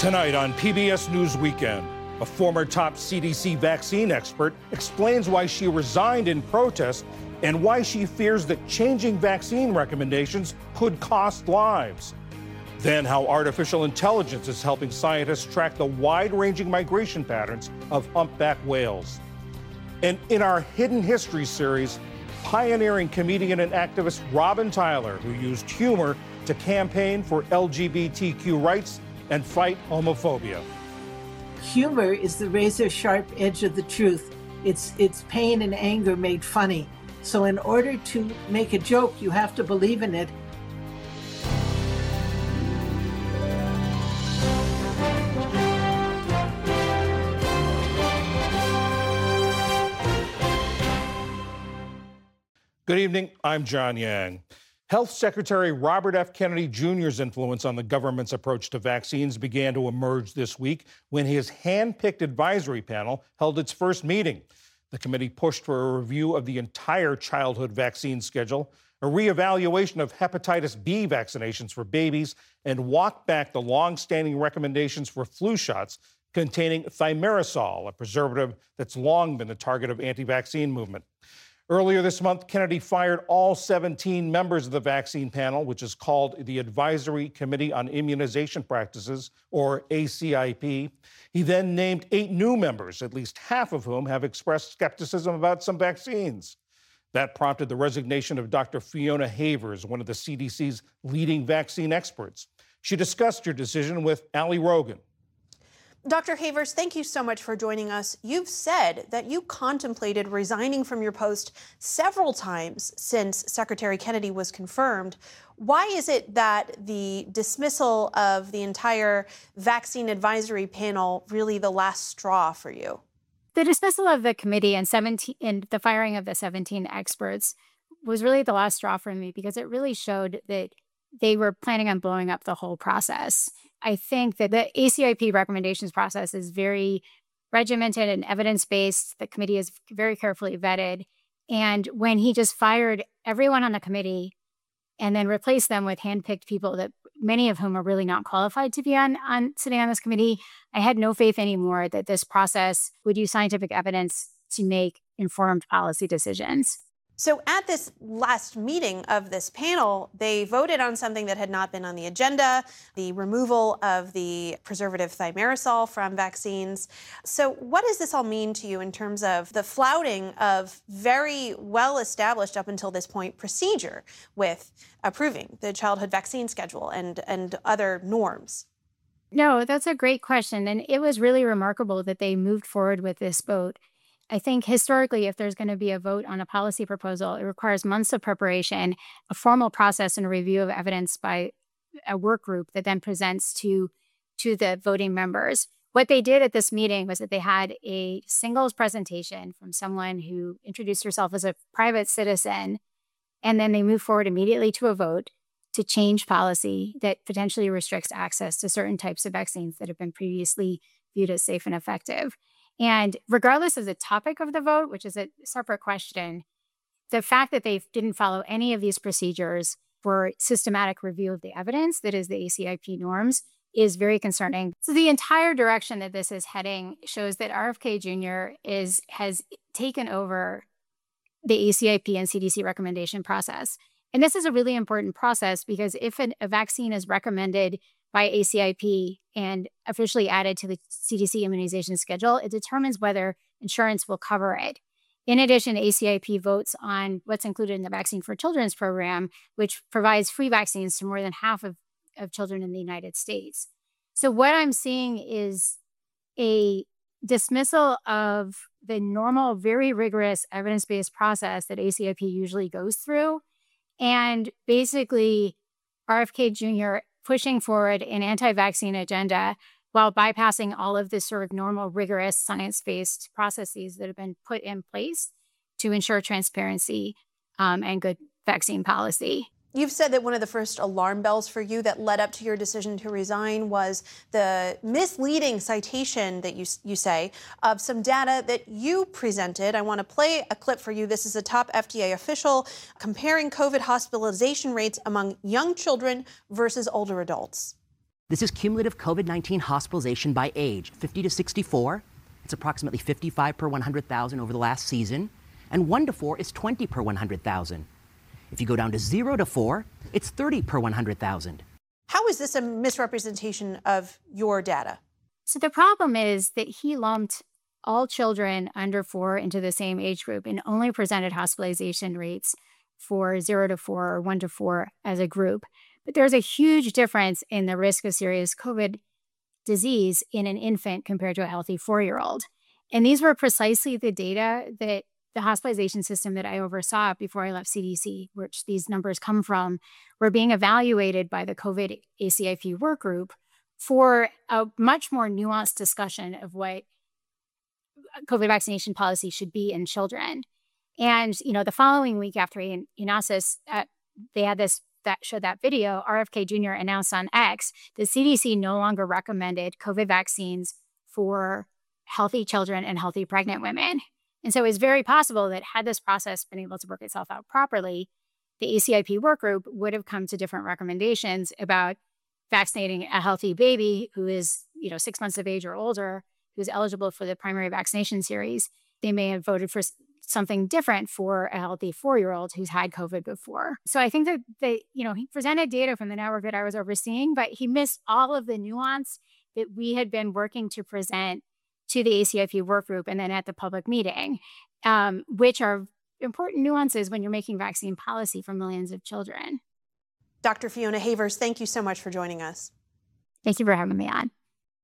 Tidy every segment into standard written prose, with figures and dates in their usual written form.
Tonight on PBS News Weekend, a former top CDC vaccine expert explains why she resigned in protest and why she fears that changing vaccine recommendations could cost lives. Then how artificial intelligence is helping scientists track the wide-ranging migration patterns of humpback whales. And in our Hidden History series, pioneering comedian and activist Robin Tyler, who used humor to campaign for LGBTQ rights and fight homophobia. Humor is the razor-sharp edge of the truth. It's pain and anger made funny. So in order to make a joke, you have to believe in it. Good evening, I'm John Yang. Health Secretary Robert F. Kennedy Jr.'s influence on the government's approach to vaccines began to emerge this week when his hand-picked advisory panel held its first meeting. The committee pushed for a review of the entire childhood vaccine schedule, a reevaluation of hepatitis B vaccinations for babies, and walked back the long-standing recommendations for flu shots containing thimerosal, a preservative that's long been the target of anti-vaccine movement. Earlier this month, Kennedy fired all 17 members of the vaccine panel, which is called the Advisory Committee on Immunization Practices, or ACIP. He then named 8 new members, at least half of whom have expressed skepticism about some vaccines. That prompted the resignation of Dr. Fiona Havers, one of the CDC's leading vaccine experts. She discussed her decision with Ali Rogan. Dr. Havers, thank you so much for joining us. You've said that you contemplated resigning from your post several times since Secretary Kennedy was confirmed. Why is it that the dismissal of the entire vaccine advisory panel really the last straw for you? The dismissal of the committee and the firing of the 17 experts was really the last straw for me because it really showed that they were planning on blowing up the whole process. I think that the ACIP recommendations process is very regimented and evidence-based. The committee is very carefully vetted. And when he just fired everyone on the committee and then replaced them with handpicked people that many of whom are really not qualified to be on sitting on this committee, I had no faith anymore that this process would use scientific evidence to make informed policy decisions. So at this last meeting of this panel, they voted on something that had not been on the agenda, the removal of the preservative thimerosal from vaccines. So what does this all mean to you in terms of the flouting of very well-established up until this point procedure with approving the childhood vaccine schedule and other norms? No, that's a great question. And it was really remarkable that they moved forward with this vote. I think historically, if there's going to be a vote on a policy proposal, it requires months of preparation, a formal process and a review of evidence by a work group that then presents to the voting members. What they did at this meeting was that they had a singles presentation from someone who introduced herself as a private citizen, and then they moved forward immediately to a vote to change policy that potentially restricts access to certain types of vaccines that have been previously viewed as safe and effective. And regardless of the topic of the vote, which is a separate question, the fact that they didn't follow any of these procedures for systematic review of the evidence, that is the ACIP norms, is very concerning. So the entire direction that this is heading shows that RFK Jr. has taken over the ACIP and CDC recommendation process. And this is a really important process because if a vaccine is recommended by ACIP and officially added to the CDC immunization schedule, it determines whether insurance will cover it. In addition, ACIP votes on what's included in the Vaccine for Children's program, which provides free vaccines to more than half of children in the United States. So what I'm seeing is a dismissal of the normal, very rigorous evidence-based process that ACIP usually goes through, and basically RFK Jr. pushing forward an anti-vaccine agenda while bypassing all of this sort of normal, rigorous, science-based processes that have been put in place to ensure transparency and good vaccine policy. You've said that one of the first alarm bells for you that led up to your decision to resign was the misleading citation that you say of some data that you presented. I want to play a clip for you. This is a top FDA official comparing COVID hospitalization rates among young children versus older adults. This is cumulative COVID-19 hospitalization by age, 50 to 64. It's approximately 55 per 100,000 over the last season. And 1 to 4 is 20 per 100,000. If you go down to 0 to 4, it's 30 per 100,000. How is this a misrepresentation of your data? So the problem is that he lumped all children under 4 into the same age group and only presented hospitalization rates for 0 to 4 or 1 to 4 as a group. But there's a huge difference in the risk of serious COVID disease in an infant compared to a healthy 4-year-old. And these were precisely the data that the hospitalization system that I oversaw before I left CDC, which these numbers come from, were being evaluated by the COVID ACIP work group for a much more nuanced discussion of what COVID vaccination policy should be in children. And, the following week after Anasis, they had this that showed that video, RFK Jr. announced on X, the CDC no longer recommended COVID vaccines for healthy children and healthy pregnant women. And so it's very possible that had this process been able to work itself out properly, the ACIP work group would have come to different recommendations about vaccinating a healthy baby who is, 6 months of age or older, who's eligible for the primary vaccination series. They may have voted for something different for a healthy 4-year-old who's had COVID before. So I think that he presented data from the network that I was overseeing, but he missed all of the nuance that we had been working to present to the ACIP work group and then at the public meeting, which are important nuances when you're making vaccine policy for millions of children. Dr. Fiona Havers, thank you so much for joining us. Thank you for having me on.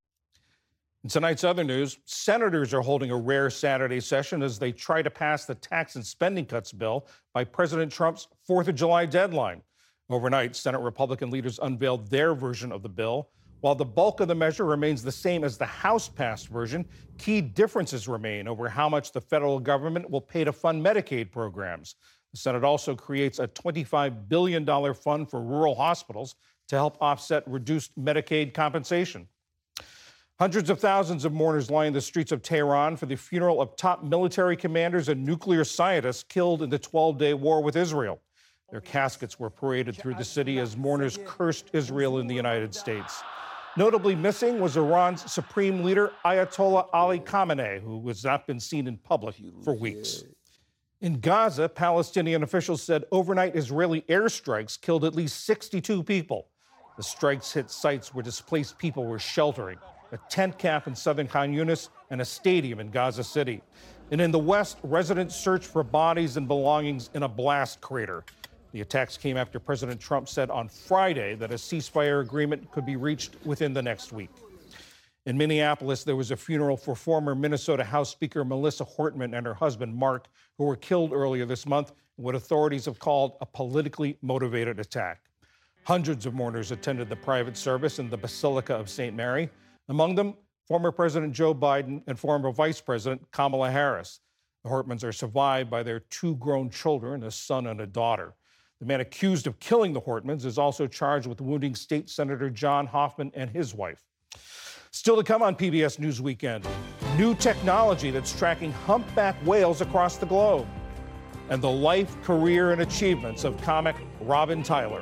In tonight's other news, senators are holding a rare Saturday session as they try to pass the tax and spending cuts bill by President Trump's 4th of July deadline. Overnight, Senate Republican leaders unveiled their version of the bill. While the bulk of the measure remains the same as the House-passed version, key differences remain over how much the federal government will pay to fund Medicaid programs. The Senate also creates a $25 billion fund for rural hospitals to help offset reduced Medicaid compensation. Hundreds of thousands of mourners line the streets of Tehran for the funeral of top military commanders and nuclear scientists killed in the 12-day war with Israel. Their caskets were paraded through the city as mourners cursed Israel and the United States. Notably missing was Iran's supreme leader, Ayatollah Ali Khamenei, who has not been seen in public for weeks. In Gaza, Palestinian officials said overnight Israeli airstrikes killed at least 62 people. The strikes hit sites where displaced people were sheltering, a tent camp in southern Khan Yunis and a stadium in Gaza City. And in the west, residents searched for bodies and belongings in a blast crater. The attacks came after President Trump said on Friday that a ceasefire agreement could be reached within the next week. In Minneapolis, there was a funeral for former Minnesota House Speaker Melissa Hortman and her husband, Mark, who were killed earlier this month in what authorities have called a politically motivated attack. Hundreds of mourners attended the private service in the Basilica of St. Mary. Among them, former President Joe Biden and former Vice President Kamala Harris. The Hortmans are survived by their 2 grown children, a son and a daughter. The man accused of killing the Hortmans is also charged with wounding State Senator John Hoffman and his wife. Still to come on PBS News Weekend, new technology that's tracking humpback whales across the globe, and the life, career, and achievements of comic Robin Tyler.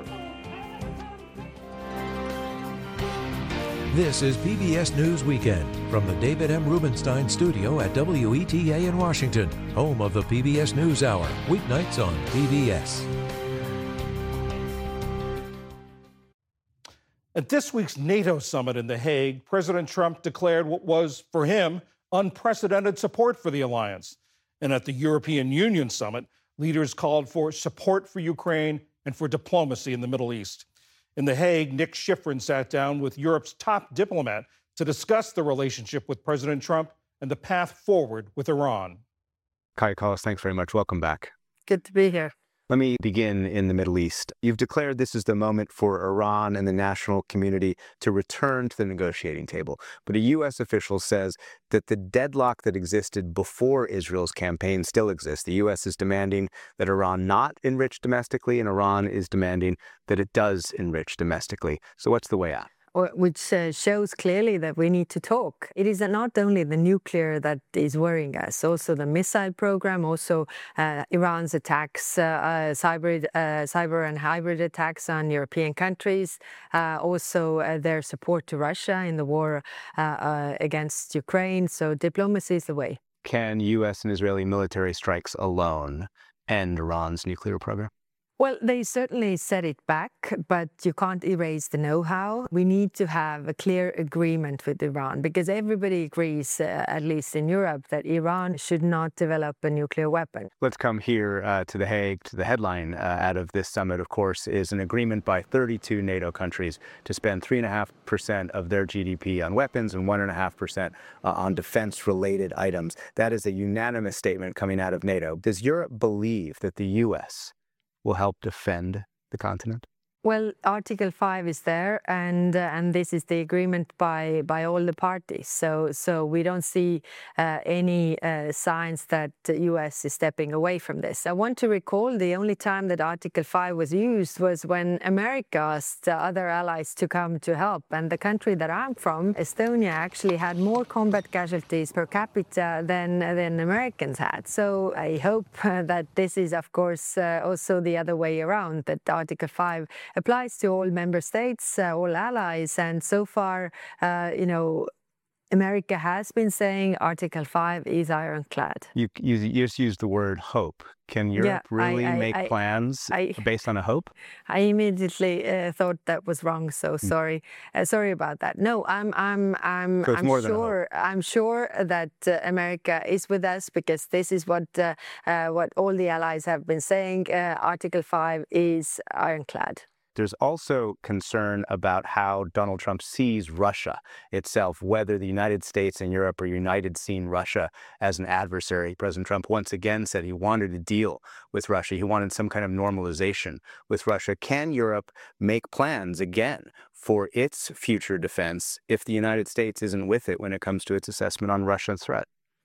This is PBS News Weekend from the David M. Rubenstein studio at WETA in Washington, home of the PBS News Hour, weeknights on PBS. At this week's NATO summit in The Hague, President Trump declared what was, for him, unprecedented support for the alliance. And at the European Union summit, leaders called for support for Ukraine and for diplomacy in the Middle East. In The Hague, Nick Schifrin sat down with Europe's top diplomat to discuss the relationship with President Trump and the path forward with Iran. Kaja Kallas, thanks very much. Welcome back. Good to be here. Let me begin in the Middle East. You've declared this is the moment for Iran and the national community to return to the negotiating table. But a U.S. official says that the deadlock that existed before Israel's campaign still exists. The U.S. is demanding that Iran not enrich domestically, and Iran is demanding that it does enrich domestically. So what's the way out? which shows clearly that we need to talk. It is not only the nuclear that is worrying us, also the missile program, also Iran's attacks, cyber and hybrid attacks on European countries, also their support to Russia in the war against Ukraine. So diplomacy is the way. Can U.S. and Israeli military strikes alone end Iran's nuclear program? Well, they certainly set it back, but you can't erase the know-how. We need to have a clear agreement with Iran because everybody agrees, at least in Europe, that Iran should not develop a nuclear weapon. Let's come here to The Hague. To the headline out of this summit, of course, is an agreement by 32 NATO countries to spend 3.5% of their GDP on weapons and 1.5% on defense-related items. That is a unanimous statement coming out of NATO. Does Europe believe that the U.S. will help defend the continent? Well, Article 5 is there, and this is the agreement by all the parties. So we don't see any signs that the U.S. is stepping away from this. I want to recall the only time that Article 5 was used was when America asked other allies to come to help. And the country that I'm from, Estonia, actually had more combat casualties per capita than Americans had. So I hope that this is, of course, also the other way around, that Article 5 applies to all member states, all allies, and so far, America has been saying Article 5 is ironclad. You just used the word hope. Can Europe really make plans based on a hope? I immediately thought that was wrong, so sorry. Sorry about that. No, I'm sure that America is with us because this is what all the allies have been saying. Article 5 is ironclad. There's also concern about how Donald Trump sees Russia itself, whether the United States and Europe are united seeing Russia as an adversary. President Trump once again said he wanted a deal with Russia. He wanted some kind of normalization with Russia. Can Europe make plans again for its future defense if the United States isn't with it when it comes to its assessment on Russia's threat?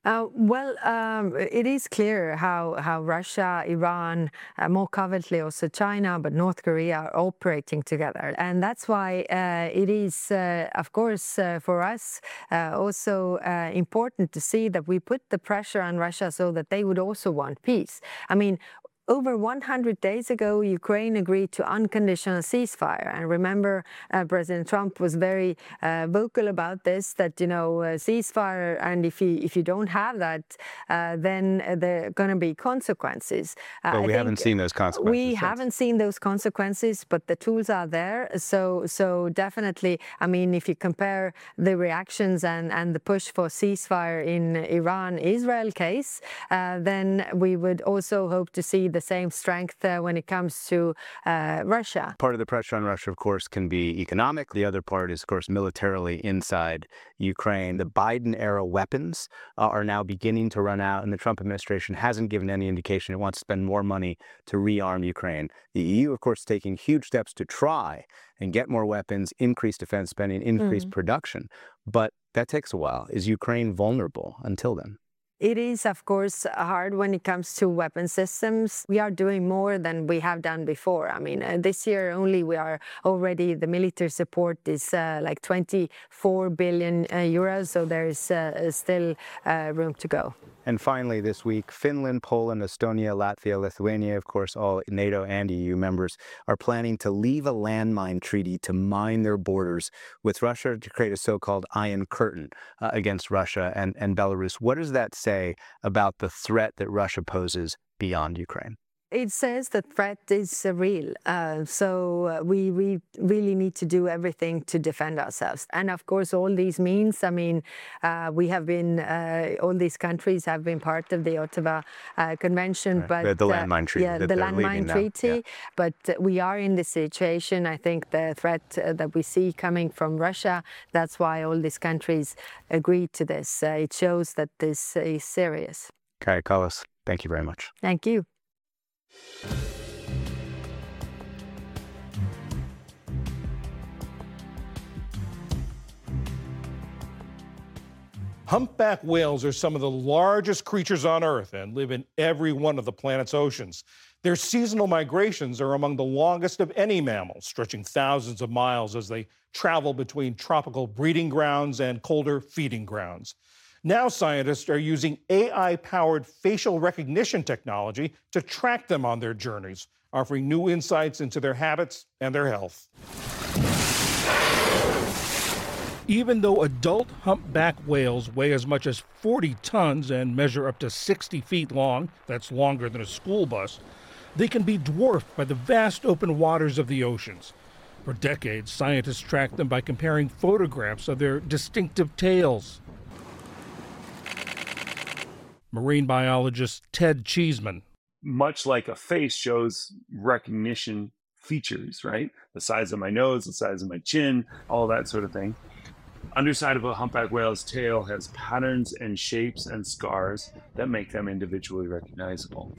It is clear how Russia, Iran, more covertly also China, but North Korea are operating together. And that's why it is, of course, for us also important to see that we put the pressure on Russia so that they would also want peace. I mean, over 100 days ago, Ukraine agreed to unconditional ceasefire. And remember, President Trump was very vocal about this, that, ceasefire, and if you don't have that, then there are going to be consequences. But we haven't seen those consequences. We haven't seen those consequences, but the tools are there. So definitely, I mean, if you compare the reactions and the push for ceasefire in Iran-Israel case, then we would also hope to see the same strength when it comes to Russia. Part of the pressure on Russia, of course, can be economic. The other part is, of course, militarily inside Ukraine. The Biden-era weapons are now beginning to run out, and the Trump administration hasn't given any indication it wants to spend more money to rearm Ukraine. The EU, of course, taking huge steps to try and get more weapons, increase defense spending, increase production. But that takes a while. Is Ukraine vulnerable until then? It is, of course, hard when it comes to weapon systems. We are doing more than we have done before. I mean, this year only the military support is like 24 billion euros, so there is still room to go. And finally, this week, Finland, Poland, Estonia, Latvia, Lithuania, of course, all NATO and EU members, are planning to leave a landmine treaty to mine their borders with Russia to create a so-called Iron Curtain against Russia and Belarus. What does that say about the threat that Russia poses beyond Ukraine? It says the threat is real. So we really need to do everything to defend ourselves. And of course, all these means, I mean, we have been, all these countries have been part of the Ottawa Convention. Right. But the landmine treaty. Yeah, the landmine treaty. Yeah. But we are in this situation. I think the threat that we see coming from Russia, that's why all these countries agreed to this. It shows that this is serious. Kaja Kallas, thank you very much. Thank you. Humpback whales are some of the largest creatures on Earth and live in every one of the planet's oceans. Their seasonal migrations are among the longest of any mammal, stretching thousands of miles as they travel between tropical breeding grounds and colder feeding grounds. Now scientists are using AI-powered facial recognition technology to track them on their journeys, offering new insights into their habits and their health. Even though adult humpback whales weigh as much as 40 tons and measure up to 60 feet long, that's longer than a school bus, they can be dwarfed by the vast open waters of the oceans. For decades, scientists tracked them by comparing photographs of their distinctive tails. Marine biologist Ted Cheeseman. Much like a face shows recognition features, right? The size of my nose, the size of my chin, all that sort of thing. Underside of a humpback whale's tail has patterns and shapes and scars that make them individually recognizable.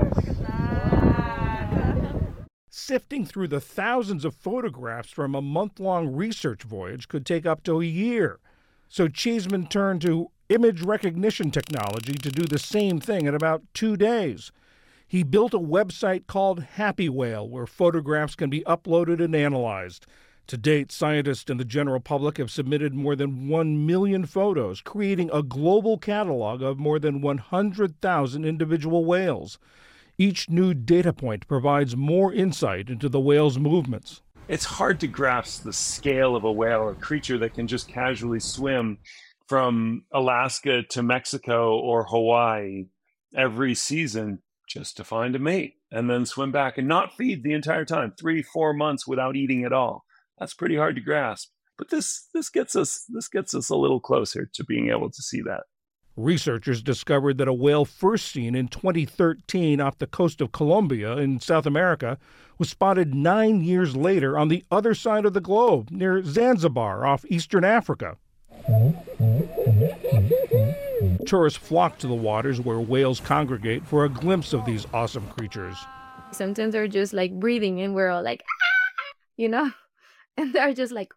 Sifting through the thousands of photographs from a month-long research voyage could take up to a year. So Cheeseman turned to image recognition technology to do the same thing in about 2 days. He built a website called Happy Whale, where photographs can be uploaded and analyzed. To date, scientists and the general public have submitted more than 1 million photos, creating a global catalog of more than 100,000 individual whales. Each new data point provides more insight into the whale's movements. It's hard to grasp the scale of a whale, a creature that can just casually swim from Alaska to Mexico or Hawaii every season just to find a mate and then swim back and not feed the entire time, 3-4 months without eating at all. That's pretty hard to grasp. But this gets us a little closer to being able to see that. Researchers discovered that a whale first seen in 2013 off the coast of Colombia in South America was spotted 9 years later on the other side of the globe, near Zanzibar off eastern Africa. Tourists flock to the waters where whales congregate for a glimpse of these awesome creatures. Sometimes they're just like breathing and we're all like, ah! You know? And they're just like,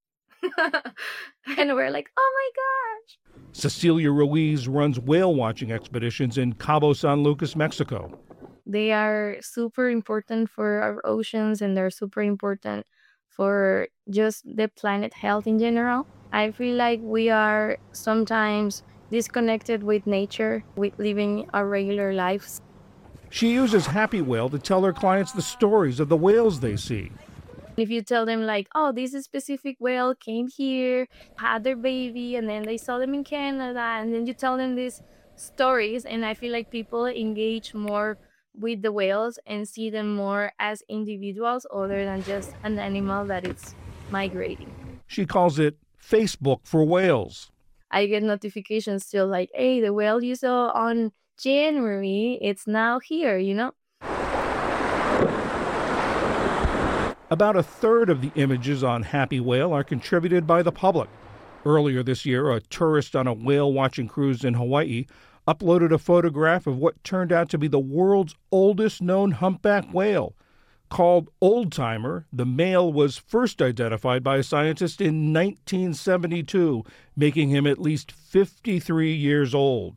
and we're like, oh my gosh. Cecilia Ruiz runs whale watching expeditions in Cabo San Lucas, Mexico. They are super important for our oceans and they're super important for just the planet health in general. I feel like we are sometimes disconnected with nature, with living our regular lives. She uses Happy Whale to tell her clients the stories of the whales they see. If you tell them like, oh, this specific whale came here, had their baby, and then they saw them in Canada, and then you tell them these stories, and I feel like people engage more with the whales and see them more as individuals other than just an animal that is migrating. She calls it Facebook for whales. I get notifications still like, hey, the whale you saw on January, it's now here, you know? About a third of the images on Happy Whale are contributed by the public. Earlier this year, a tourist on a whale-watching cruise in Hawaii uploaded a photograph of what turned out to be the world's oldest known humpback whale. Called Old Timer, the male was first identified by a scientist in 1972, making him at least 53 years old.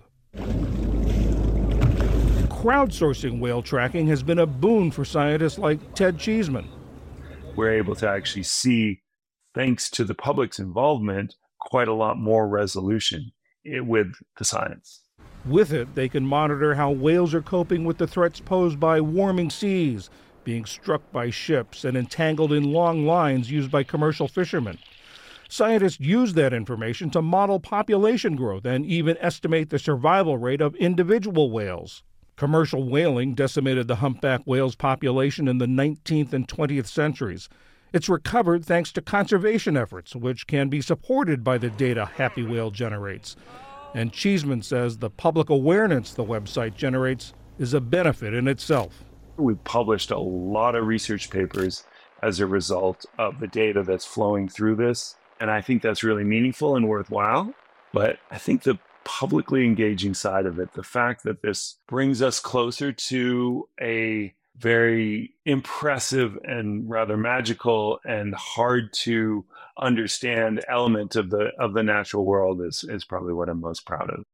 Crowdsourcing whale tracking has been a boon for scientists like Ted Cheeseman. We're able to actually see, thanks to the public's involvement, quite a lot more resolution with the science. With it, they can monitor how whales are coping with the threats posed by warming seas, being struck by ships, and entangled in long lines used by commercial fishermen. Scientists use that information to model population growth and even estimate the survival rate of individual whales. Commercial whaling decimated the humpback whale's population in the 19th and 20th centuries. It's recovered thanks to conservation efforts, which can be supported by the data Happy Whale generates. And Cheeseman says the public awareness the website generates is a benefit in itself. We've published a lot of research papers as a result of the data that's flowing through this. And I think that's really meaningful and worthwhile. But I think the publicly engaging side of it, the fact that this brings us closer to a very impressive and rather magical and hard to understand element of the natural world is probably what I'm most proud of.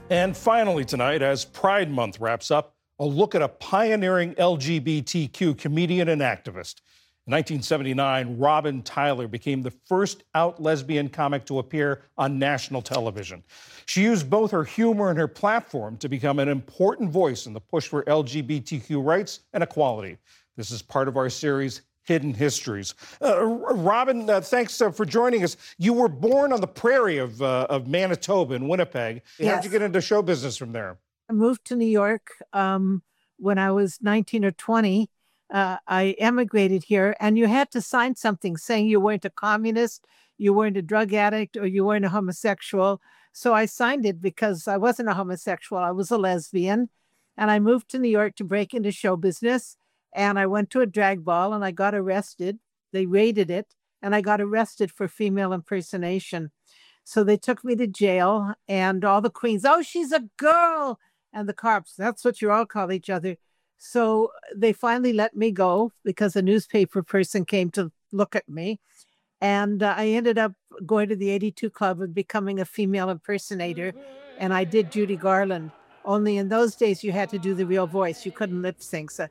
And finally tonight, as Pride Month wraps up, a look at a pioneering LGBTQ comedian and activist. In 1979, Robin Tyler became the first out lesbian comic to appear on national television. She used both her humor and her platform to become an important voice in the push for LGBTQ rights and equality. This is part of our series, Hidden Histories. Robin, thanks for joining us. You were born on the prairie of Manitoba in Winnipeg. Yes. How'd you get into show business from there? I moved to New York when I was 19 or 20. I emigrated here, and you had to sign something saying you weren't a communist, you weren't a drug addict, or you weren't a homosexual. So I signed it because I wasn't a homosexual. I was a lesbian. And I moved to New York to break into show business. And I went to a drag ball and I got arrested. They raided it, and I got arrested for female impersonation. So they took me to jail, and all the queens, oh, she's a girl. And the cops, that's what you all call each other. So they finally let me go because a newspaper person came to look at me. And I ended up going to the 82 Club and becoming a female impersonator. And I did Judy Garland. Only in those days, you had to do the real voice. You couldn't lip sync. So,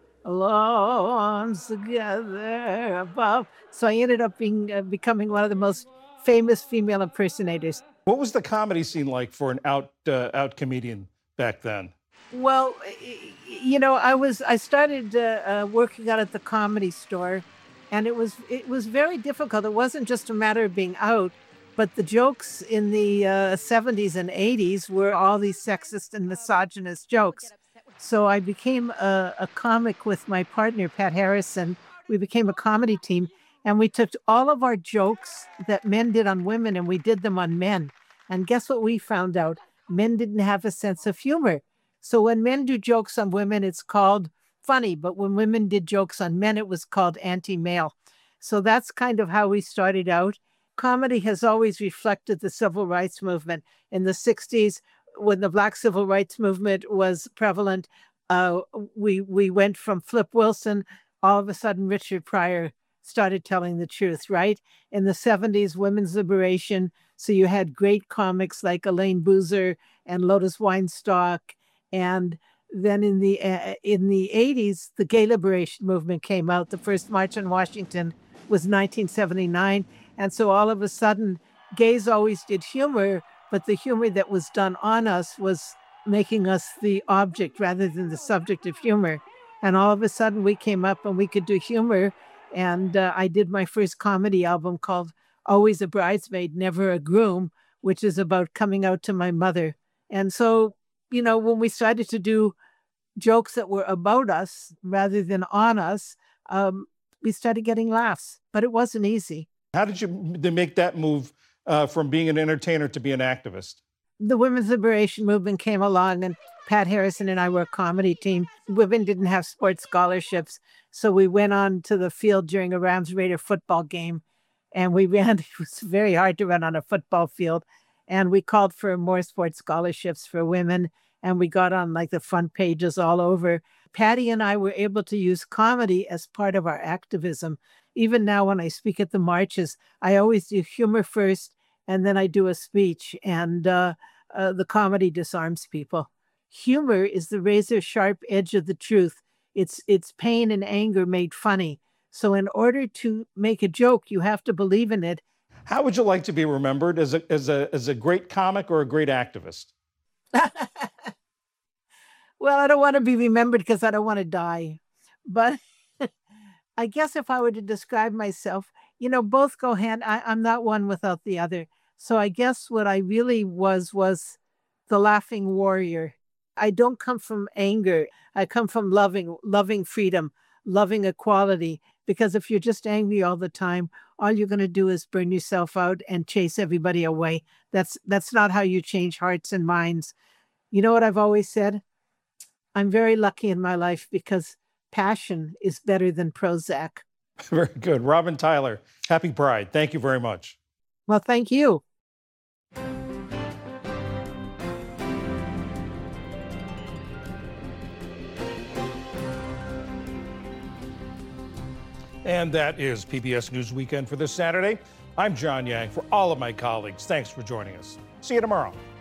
alone together above. So I ended up becoming one of the most famous female impersonators. What was the comedy scene like for an out comedian back then? Well, you know, I started working out at the Comedy Store, and it was very difficult. It wasn't just a matter of being out, but the jokes in the 70s and 80s were all these sexist and misogynist jokes. So I became a comic with my partner, Pat Harrison. We became a comedy team, and we took all of our jokes that men did on women, and we did them on men. And guess what we found out? Men didn't have a sense of humor. So when men do jokes on women, it's called funny. But when women did jokes on men, it was called anti-male. So that's kind of how we started out. Comedy has always reflected the civil rights movement. In the 60s, when the Black Civil Rights Movement was prevalent, we went from Flip Wilson, all of a sudden Richard Pryor started telling the truth, right? In the 70s, women's liberation. So you had great comics like Elaine Boozer and Lotus Weinstock. And then in the 80s, the gay liberation movement came out. The first march on Washington was 1979. And so all of a sudden, gays always did humor, but the humor that was done on us was making us the object rather than the subject of humor. And all of a sudden, we came up and we could do humor. And I did my first comedy album called Always a Bridesmaid, Never a Groom, which is about coming out to my mother. And so, you know, when we started to do jokes that were about us rather than on us, we started getting laughs, but it wasn't easy. How did you make that move from being an entertainer to be an activist? The women's liberation movement came along, and Pat Harrison and I were a comedy team. Women didn't have sports scholarships, so we went on to the field during a Rams Raider football game, and we ran. It was very hard to run on a football field, and we called for more sports scholarships for women, and we got on like the front pages all over. Patty and I were able to use comedy as part of our activism. Even now, when I speak at the marches, I always do humor first, and then I do a speech, and the comedy disarms people. Humor is the razor-sharp edge of the truth. It's pain and anger made funny. So in order to make a joke, you have to believe in it. How would you like to be remembered, as a great comic or a great activist? Well, I don't want to be remembered because I don't want to die. But I guess if I were to describe myself, you know, both go hand. I'm not one without the other. So I guess what I really was the laughing warrior. I don't come from anger. I come from loving freedom, loving equality. Because if you're just angry all the time, all you're going to do is burn yourself out and chase everybody away. That's not how you change hearts and minds. You know what I've always said? I'm very lucky in my life because passion is better than Prozac. Very good. Robin Tyler, happy Pride. Thank you very much. Well, thank you. And that is PBS News Weekend for this Saturday. I'm John Yang. For all of my colleagues, thanks for joining us. See you tomorrow.